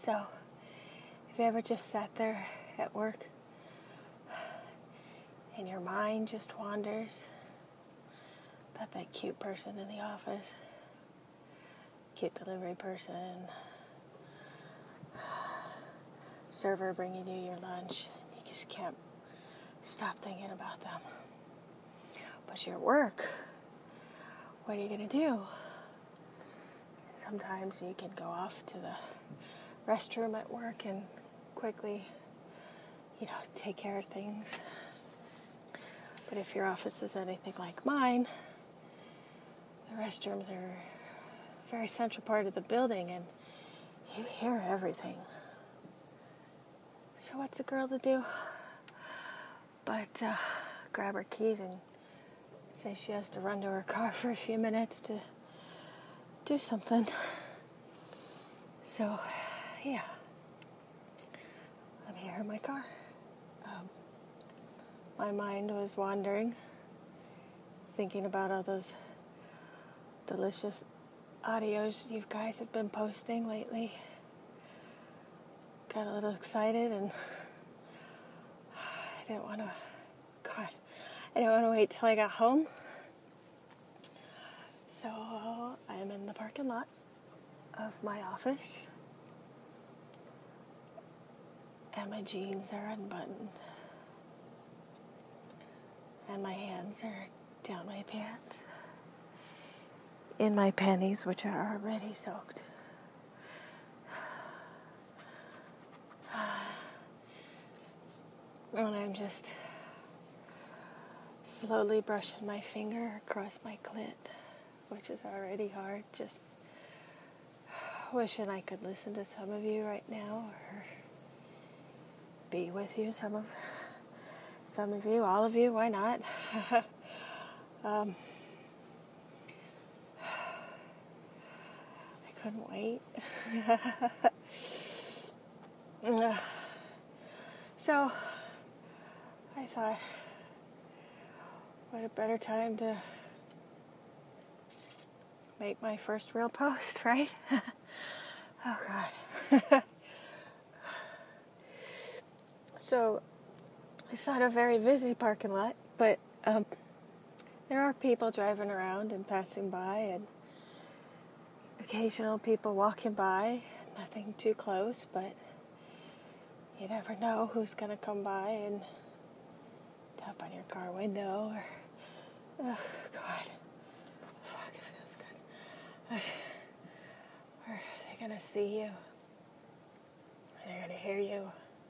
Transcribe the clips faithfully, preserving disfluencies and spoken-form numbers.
So, have you ever just sat there at work and your mind just wanders about that cute person in the office, cute delivery person, server bringing you your lunch, you just can't stop thinking about them. But your work, what are you going to do? Sometimes you can go off to the restroom at work and quickly, you know, take care of things. But if your office is anything like mine, the restrooms are a very central part of the building and you hear everything. So what's a girl to do but uh, grab her keys and say she has to run to her car for a few minutes to do something. So, yeah, I'm here in my car. Um, my mind was wandering, thinking about all those delicious audios you guys have been posting lately. Got a little excited and I didn't want to, God, I didn't want to wait till I got home. So I am in the parking lot of my office and my jeans are unbuttoned and my hands are down my pants in my panties, which are already soaked. And I'm just slowly brushing my finger across my clit, which is already hard, just wishing I could listen to some of you right now or be with you, some of some of you, all of you, why not? um, I couldn't wait. So I thought, what a better time to make my first real post, right? Oh, God. So, it's not a very busy parking lot, but um, there are people driving around and passing by, and occasional people walking by. Nothing too close, but you never know who's going to come by and tap on your car window, or, oh, God. Fuck, it feels good. Or are they going to see you? Are they going to hear you?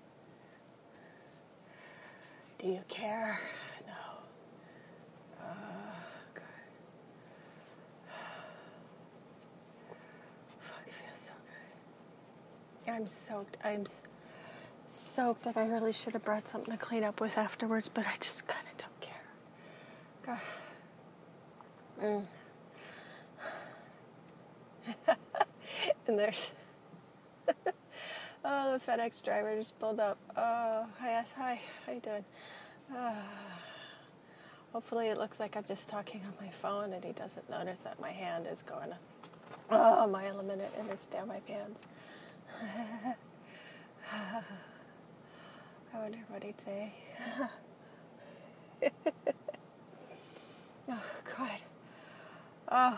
Do you care? No. Oh, God. Fuck, it feels so good. I'm soaked. I'm s- soaked, and I really should have brought something to clean up with afterwards, but I just kind of don't care. God. Mm. And there's oh, the FedEx driver just pulled up. Oh, hi, yes, hi, how you doing? Uh, hopefully it looks like I'm just talking on my phone and he doesn't notice that my hand is going oh, a mile a minute and it's down my pants. I wonder what he'd say. Oh, God. Oh,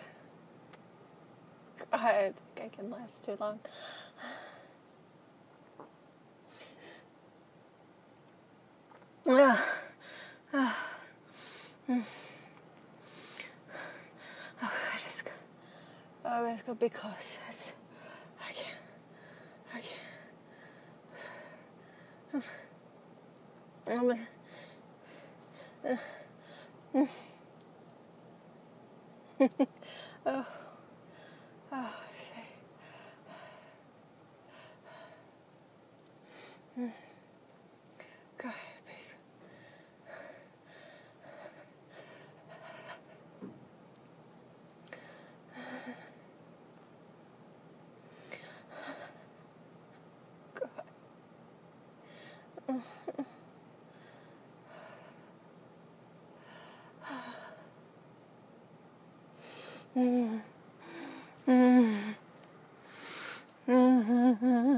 God. I don't think I can last too long. Uh, uh, mm. Oh, I just go. Oh, let's go be close. That's, I can't. I can't. I'm. Uh, mm. Oh. Oh. Say. Mm. God, please. God. Mm. Mm. Mm.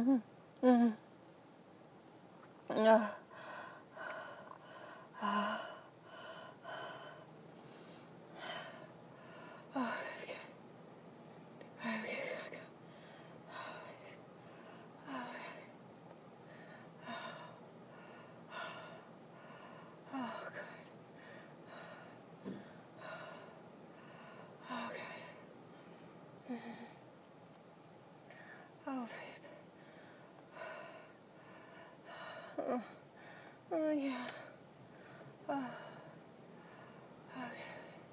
Oh, oh yeah. Oh. Okay.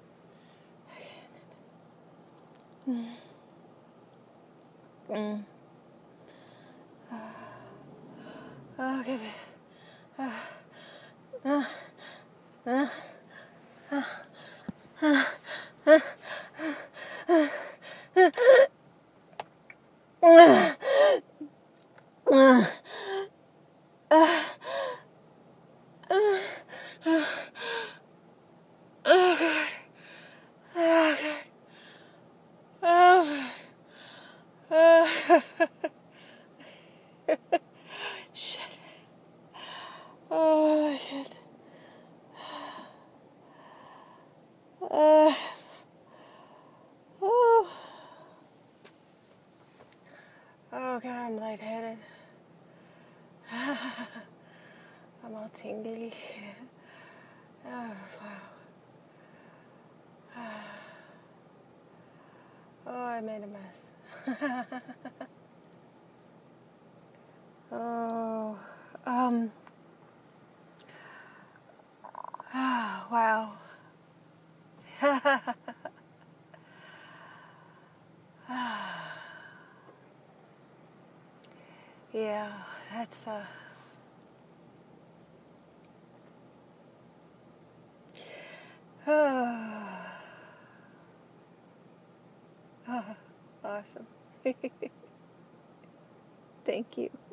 Okay. Mm. Mm. Oh, okay. Uh, uh, uh, uh, uh, uh, uh, uh, uh, oh God. Oh God. Oh God. Oh. Shit. Oh shit. Uh, oh. Oh God, I'm lightheaded. I'm all tingly. Oh wow. Oh, I made a mess. Oh, um, oh, wow. Yeah, that's, uh, oh, oh, awesome. Thank you.